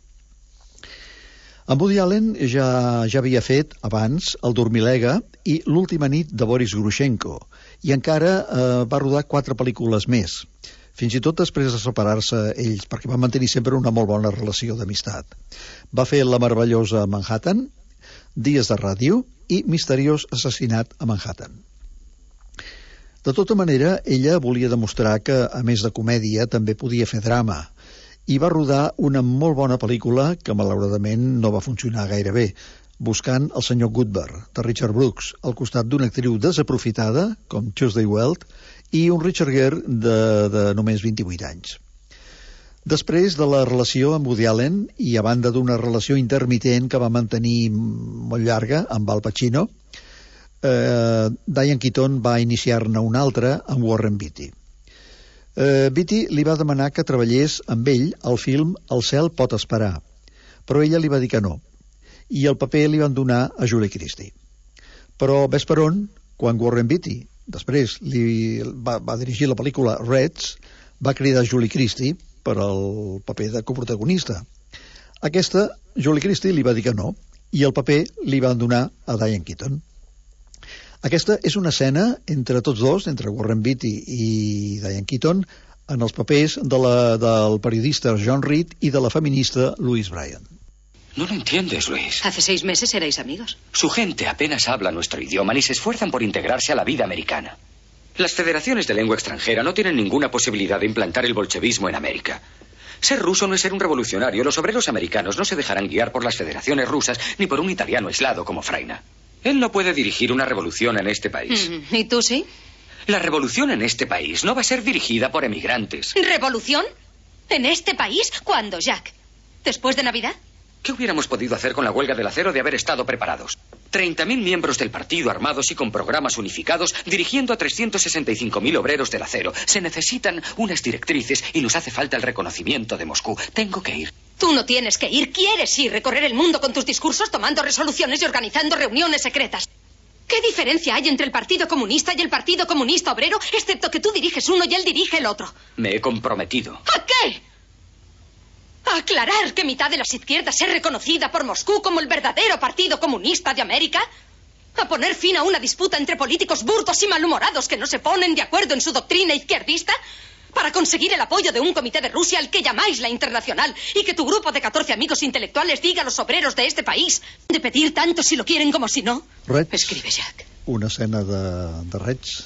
En Woody Allen ja havia fet, abans, El Dormilega i L'última nit de Boris Grushenko, i encara va rodar 4 pel·lícules més, fins i tot després de separar-se ells, perquè van mantenir sempre una molt bona relació d'amistat. Va fer La meravellosa Manhattan, Dies de ràdio i Misteriós assassinat a Manhattan. De tota manera, ella volia demostrar que, a més de comèdia, també podia fer drama, i va rodar una molt bona pel·lícula que, malauradament, no va funcionar gaire bé, Buscant el senyor Goodbar, de Richard Brooks, al costat d'una actriu desaprofitada, com Tuesday Weld, i un Richard Gere de només 28 anys. Després de la relació amb Woody Allen, i a banda d'una relació intermitent que va mantenir molt llarga amb Al Pacino, Diane Keaton va iniciar-ne una altra amb Warren Beatty. Beatty li va demanar que treballés amb ell al film El cel pot esperar, però ella li va dir que no, i el paper li van donar a Julie Christie. Però ves per on, quan Warren Beatty després va dirigir la pel·lícula Reds, va cridar Julie Christie per al paper de coprotagonista. Aquesta, Julie Christie li va dir que no, i el paper li van donar a Diane Keaton. Aquesta és una escena entre tots dos, entre Warren Beatty i Diane Keaton, en els papers del periodista John Reed i de la feminista Louise Bryan.
No lo entiendes, Luis.
Hace 6 meses erais amigos.
Su gente apenas habla nuestro idioma ni se esfuerzan por integrarse a la vida americana. Las federaciones de lengua extranjera no tienen ninguna posibilidad de implantar el bolchevismo en América. Ser ruso no es ser un revolucionario. Los obreros americanos no se dejarán guiar por las federaciones rusas ni por un italiano aislado como Fraina. Él no puede dirigir una revolución en este país.
¿Y tú sí?
La revolución en este país no va a ser dirigida por emigrantes.
¿Revolución? ¿En este país? ¿Cuándo, Jack? ¿Después de Navidad?
¿Qué hubiéramos podido hacer con la huelga del acero de haber estado preparados? 30.000 miembros del partido armados y con programas unificados dirigiendo a 365.000 obreros del acero. Se necesitan unas directrices y nos hace falta el reconocimiento de Moscú. Tengo que ir.
Tú no tienes que ir. ¿Quieres ir? Recorrer el mundo con tus discursos, tomando resoluciones y organizando reuniones secretas. ¿Qué diferencia hay entre el Partido Comunista y el Partido Comunista Obrero, excepto que tú diriges uno y él dirige el otro?
Me he comprometido.
¿A qué? ¿A aclarar que mitad de las izquierdas es reconocida por Moscú como el verdadero Partido Comunista de América? ¿A poner fin a una disputa entre políticos burdos y malhumorados que no se ponen de acuerdo en su doctrina izquierdista? ¿Para conseguir el apoyo de un comité de Rusia al que llamáis la Internacional y que tu grupo de 14 amigos intelectuales diga a los obreros de este país de pedir tanto si lo quieren como si no?
Reds,
escribe, Jack.
Una escena de Reds,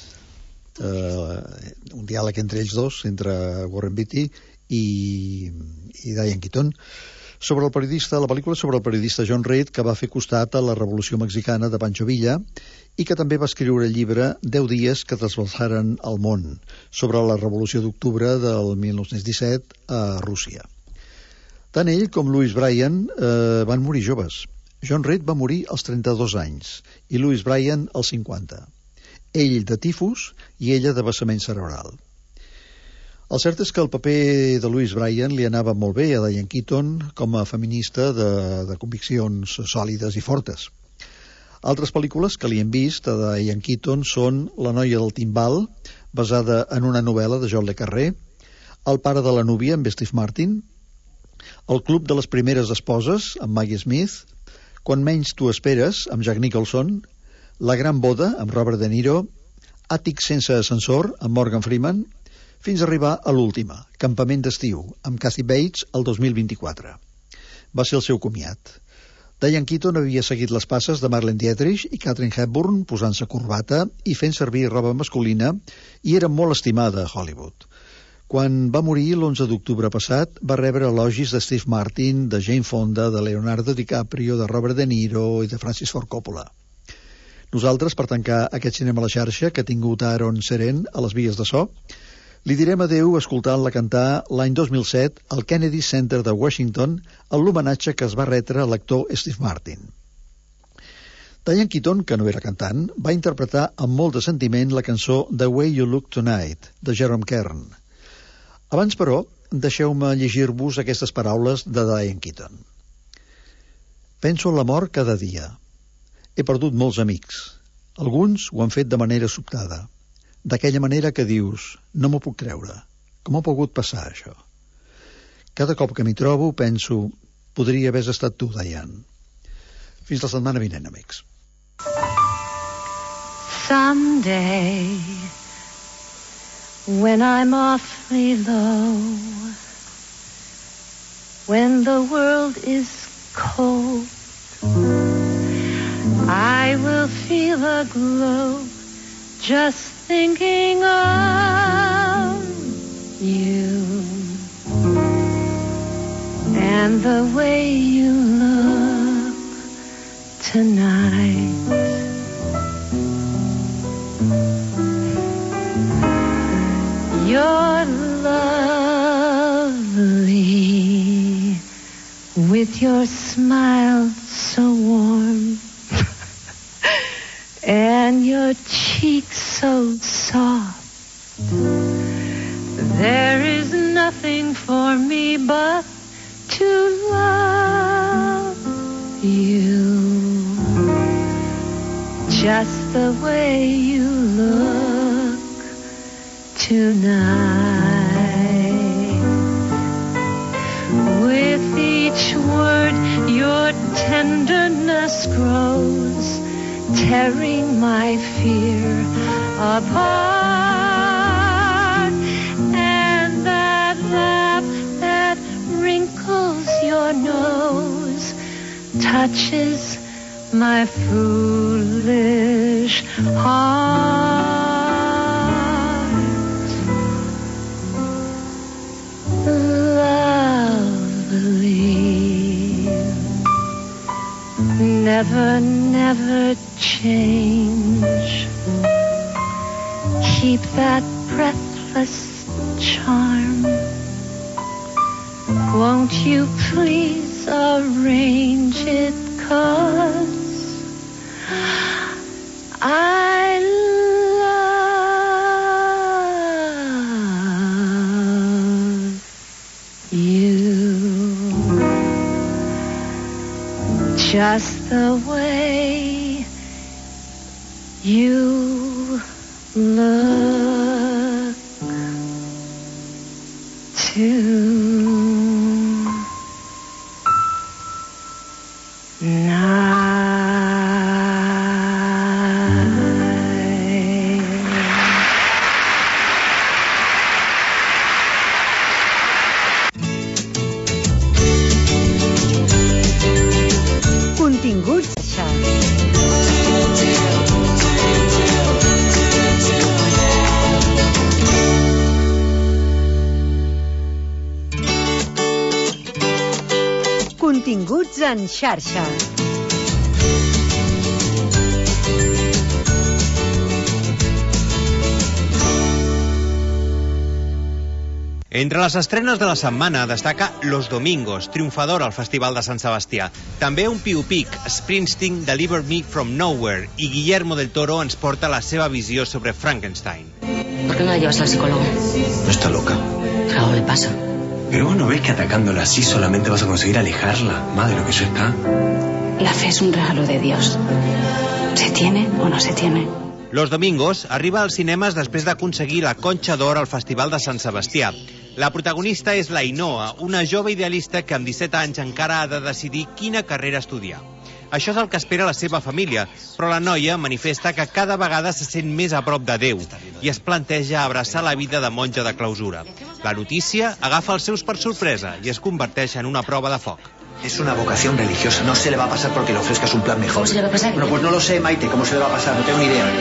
un diàleg entre ells dos, entre Warren Beatty i Diane Keaton, sobre el periodista, la pel·lícula sobre el periodista John Reed, que va fer costat a la Revolució Mexicana de Pancho Villa i que també va escriure el llibre 10 dies que trasbalsaren el món, sobre la Revolució d'Octubre del 1917 a Rússia. Tant ell com Louise Bryan van morir joves. John Reed va morir als 32 anys i Louise Bryan als 50. Ell de tifus i ella de vessament cerebral. El cert és que el paper de Louise Bryan li anava molt bé a Diane Keaton com a feminista de conviccions sòlides i fortes. Altres pel·lícules que li hem vist a Diane Keaton són La noia del timbal, basada en una novel·la de John le Carré, El pare de la núvia, amb Steve Martin, El club de les primeres esposes, amb Maggie Smith, Quan menys tu esperes, amb Jack Nicholson, La gran boda, amb Robert De Niro, Àtic sense ascensor, amb Morgan Freeman, fins a arribar a l'última, Campament d'estiu, amb Kathy Bates, el 2024. Va ser el seu comiat. Diane Keaton havia seguit les passes de Marlene Dietrich i Katharine Hepburn posant-se corbata i fent servir roba masculina i era molt estimada a Hollywood. Quan va morir l'11 d'octubre passat va rebre elogis de Steve Martin, de Jane Fonda, de Leonardo DiCaprio, de Robert De Niro i de Francis Ford Coppola. Nosaltres, per tancar aquest cinema a la xarxa que ha tingut Aaron Seren a les vies de so, li direm adeu escoltant-la cantar l'any 2007 al Kennedy Center de Washington en l'homenatge que es va retre a l'actor Steve Martin. Diane Keaton, que no era cantant, va interpretar amb molt de sentiment la cançó The Way You Look Tonight, de Jerome Kern. Abans, però, deixeu-me llegir-vos aquestes paraules de Diane Keaton. Penso en la mort cada dia. He perdut molts amics. Alguns ho han fet de manera sobtada. D'aquella manera que dius, no m'ho puc creure. Com ha pogut passar, això? Cada cop que m'hi trobo, penso, podria haver estat tu, Diane. Fins la setmana vinent, amics.
Someday, when I'm awfully low, when the world is cold, I will feel a glow just thinking of you and the way you look tonight. You're lovely with your smile so warm and your cheeks so soft. There is nothing for me but to love you just the way you look tonight. With each word your tenderness grows tearing my fear apart. And that laugh that wrinkles your nose touches my foolish heart. Lovely, never, never change. Keep that breathless charm. Won't you please arrange it, 'cause I love you just the way you look
Continguts Continguts en xarxa.
Entre les estrenes de la setmana destaca Los Domingos, triomfador al Festival de Sant Sebastià. També un biopic, Springsteen, Deliver Me From Nowhere, i Guillermo del Toro ens porta la seva visió sobre Frankenstein.
¿Por qué no la llevas al psicólogo?
No está loca.
Pero algo le pasa.
Pero vos no ves que atacándola así solamente vas a conseguir alejarla más de lo que eso está.
La fe es un regalo de Dios. ¿Se tiene o no se tiene?
Los Domingos arriba als cinemes després d'aconseguir la Conxa d'Or al Festival de Sant Sebastià. La protagonista és l'Ainoa, una jove idealista que amb 17 anys encara ha de decidir quina carrera estudiar. Això és el que espera la seva família, però la noia manifesta que cada vegada se sent més a prop de Déu i es planteja abraçar la vida de monja de clausura. La notícia agafa els seus per sorpresa i es converteix en una prova de foc.
Es una vocación religiosa, no se le va a pasar porque le ofrezcas un plan mejor.
¿Cómo se le va a pasar?
Bueno, pues no lo sé, Maite, ¿cómo se le va a pasar? No tengo ni idea.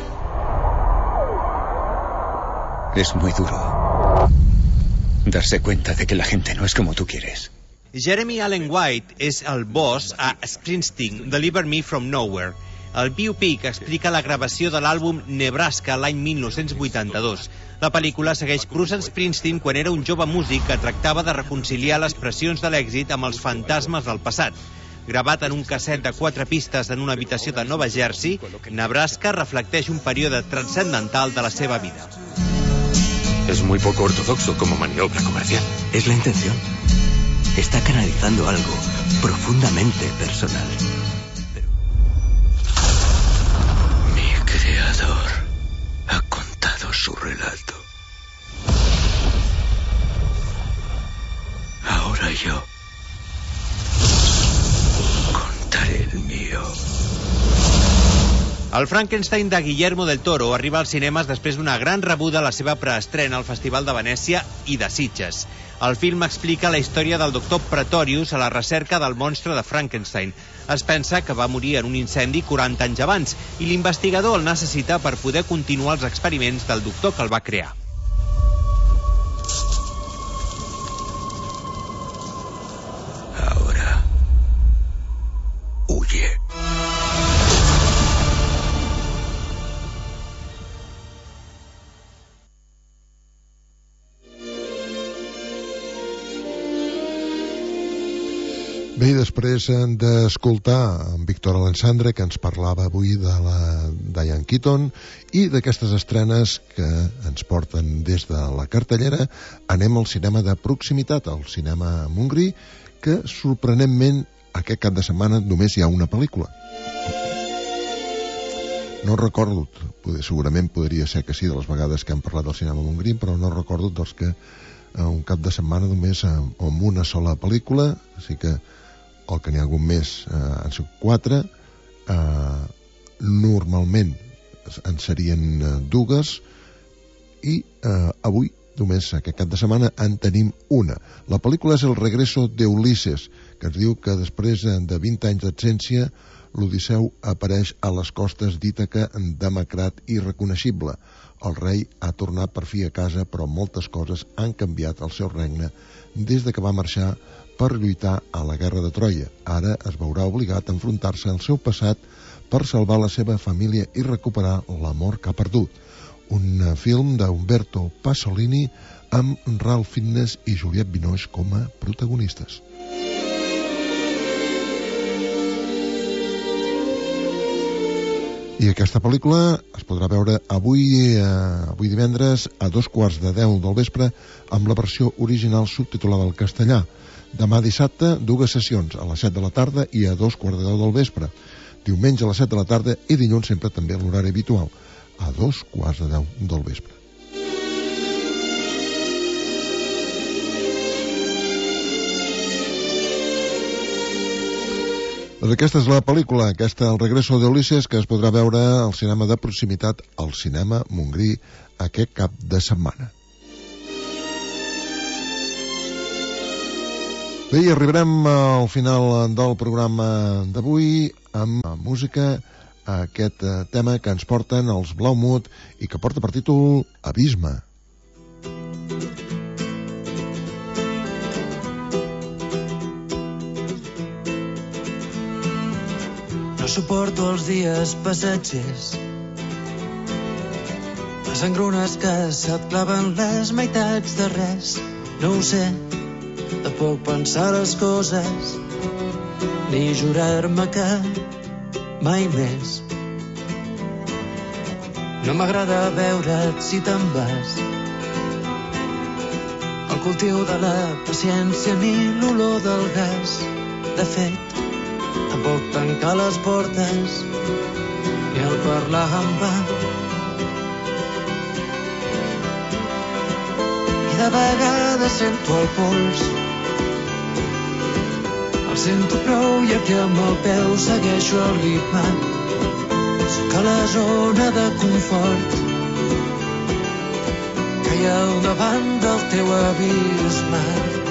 Es muy duro darse cuenta de que la gente no es como tú quieres.
Jeremy Allen White és el boss a Springsteen, Deliver Me From Nowhere. El biopic explica la gravació de l'àlbum Nebraska l'any 1982. La pel·lícula segueix Bruce Springsteen quan era un jove músic que tractava de reconciliar les pressions de l'èxit amb els fantasmes del passat. Gravat en un casset de 4 pistes en una habitació de Nova Jersey, Nebraska reflecteix un període transcendental de la seva vida.
Es muy poco ortodoxo como maniobra comercial. Es la intención. Está canalizando algo profundamente personal. Mi creador ha contado su relato. Ahora yo contaré el mío.
El Frankenstein de Guillermo del Toro arriba als cinemes després d'una gran rebuda a la seva preestrena al Festival de Venècia i de Sitges. El film explica la història del doctor Pretorius a la recerca del monstre de Frankenstein. Es pensa que va morir en un incendi 40 anys abans i l'investigador el necessita per poder continuar els experiments del doctor que el va crear.
Ahora huye.
Bé, després d'escoltar en Víctor Alensandre, que ens parlava avui de la Diane Keaton i d'aquestes estrenes que ens porten des de la cartellera, anem al cinema de proximitat, al cinema Montgrí, que sorprenentment aquest cap de setmana només hi ha una pel·lícula. No recordo, segurament podria ser que sí, de les vegades que hem parlat del cinema Montgrí, però no recordo doncs, que un cap de setmana només amb una sola pel·lícula, així que el que n'hi ha hagut més han sigut 4, normalment en serien dues, i avui, només aquest cap de setmana, en tenim una. La pel·lícula és El regreso de Ulises, que ens diu que després de 20 anys d'absència, l'Odisseu apareix a les costes d'Ítaca demacrat i irreconeixible. El rei ha tornat per fi a casa, però moltes coses han canviat al seu regne des de que va marxar per lluitar a la guerra de Troia. Ara es veurà obligat a enfrontar-se al seu passat per salvar la seva família i recuperar l'amor que ha perdut. Un film d'Umberto Pasolini amb Ralph Fiennes i Juliette Binoche com a protagonistes. I aquesta pel·lícula es podrà veure avui divendres a 2:15 del vespre amb la versió original subtitulada al castellà. Demà dissabte, 2 sessions, a les 7 de la tarda i a 2:15 del vespre. Diumenge a les 7 de la tarda i dilluns sempre també a l'horari habitual, a 2:15 del vespre. Doncs aquesta és la pel·lícula, El regreso de Ulises, que es podrà veure al cinema de proximitat, al cinema Montgrí, aquest cap de setmana. Bé, i arribarem al final del programa d'avui amb música, aquest tema que ens porten els Blaumut i que porta per títol Abisme.
No suporto els dies passatgers, les engrunes que se't claven les meitats de res. No ho sé, de poc pensar les coses, ni jurar-me que mai més. No m'agrada veure't si te'n vas, el cultiu de la paciència ni l'olor del gas. De fet, tampoc tancar les portes ni el parlar en va. I de vegades sento el pols, el sento prou i aquí amb el peu segueixo el ritme. Sóc a la zona de confort que hi ha al davant del teu abisme.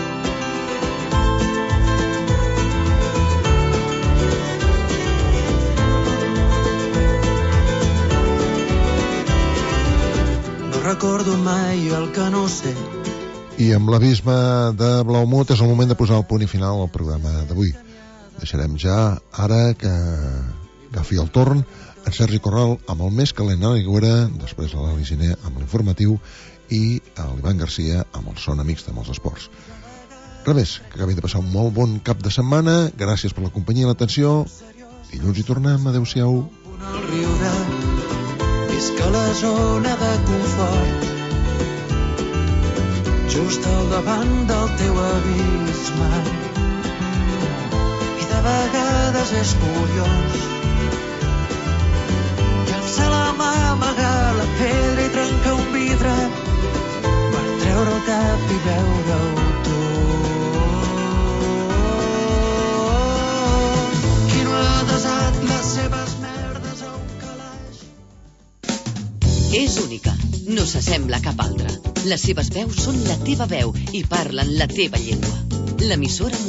Recordo mai el que no sé.
I amb l'abisme de Blaumut és el moment de posar el punt i final al programa d'avui. Deixarem ja, ara que agafi el torn, en Sergi Corral amb el més calent a l'Aigüera, després a l'Ali Giner amb l'informatiu i l'Ivan Garcia amb el Sona Mixt, amb els esports. Res més, que acabin de passar un molt bon cap de setmana. Gràcies per la companyia i l'atenció. Dilluns hi tornem. Adéu-siau.
Visc a la zona de confort, just al davant del teu abisme. I de vegades és curiós llançar la mà, amagar la pedra i trencar un vidre per treure el cap i veure-ho tot. Qui no ha desat les seves merdes a un calaix.
És única, no s'assembla a cap altra. Les seves veus són la teva veu i parlen la teva llengua. L'emissora